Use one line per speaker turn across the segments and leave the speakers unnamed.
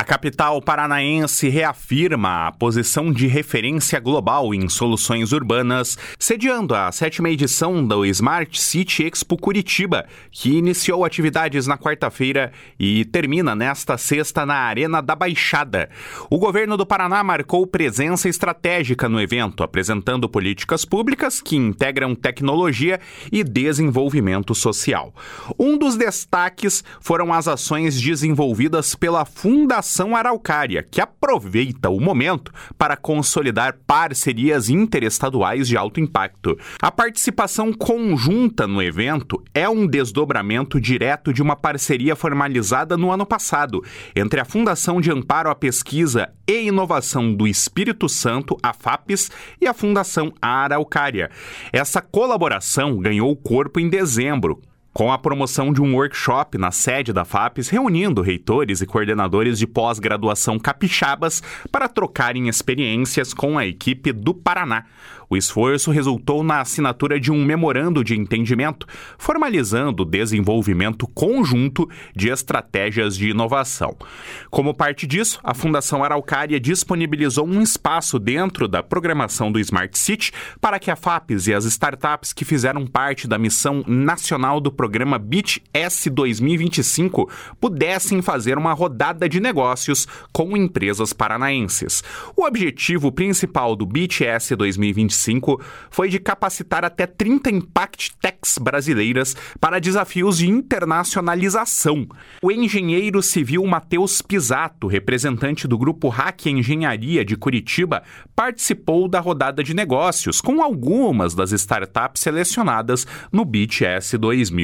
capital paranaense reafirma a posição de referência global em soluções urbanas, sediando a 7ª edição do Smart City Expo Curitiba, que iniciou atividades na quarta-feira e termina nesta sexta na Arena da Baixada. O governo do Paraná marcou presença estratégica no evento, apresentando políticas públicas que integram tecnologia e desenvolvimento social. Um dos destaques foram as ações desenvolvidas pela Fundação Araucária, que aproveita o momento para consolidar parcerias interestaduais de alto impacto. A participação conjunta no evento é um desdobramento direto de uma parceria formalizada no ano passado entre a Fundação de Amparo à Pesquisa e Inovação do Espírito Santo, a FAPES, e a Fundação Araucária. Essa colaboração ganhou corpo em dezembro, com a promoção de um workshop na sede da FAPES, reunindo reitores e coordenadores de pós-graduação capixabas para trocarem experiências com a equipe do Paraná. O esforço resultou na assinatura de um memorando de entendimento, formalizando o desenvolvimento conjunto de estratégias de inovação. Como parte disso, a Fundação Araucária disponibilizou um espaço dentro da programação do Smart City para que a FAPES e as startups que fizeram parte da missão nacional do programa BIT-S 2025 pudessem fazer uma rodada de negócios com empresas paranaenses. O objetivo principal do BIT-S 2025 foi de capacitar até 30 Impact Techs brasileiras para desafios de internacionalização. O engenheiro civil Matheus Pisato, representante do grupo Hack Engenharia de Curitiba, participou da rodada de negócios com algumas das startups selecionadas no BIT-S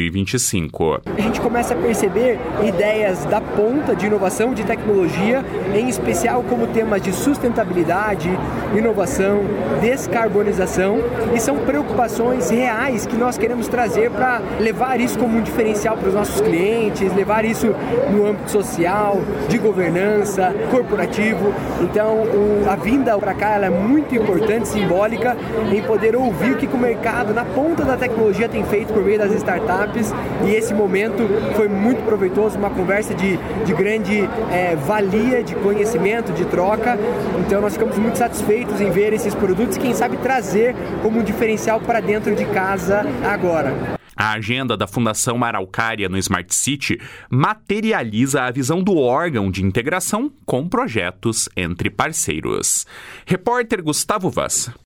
2025.
A gente começa a perceber ideias da ponta de inovação, de tecnologia, em especial como temas de sustentabilidade, inovação, descarbonização, e são preocupações reais que nós queremos trazer para levar isso como um diferencial para os nossos clientes, levar isso no âmbito social, de governança, corporativo. Então, a vinda para cá ela é muito importante, simbólica, em poder ouvir o que o mercado, na ponta da tecnologia, tem feito por meio das startups, e esse momento foi muito proveitoso, uma conversa de grande valia, de conhecimento, de troca. Então, nós ficamos muito satisfeitos em ver esses produtos, quem sabe trazer como um diferencial para dentro de casa agora.
A agenda da Fundação Araucária no Smart City materializa a visão do órgão de integração com projetos entre parceiros. Repórter Gustavo Vaz.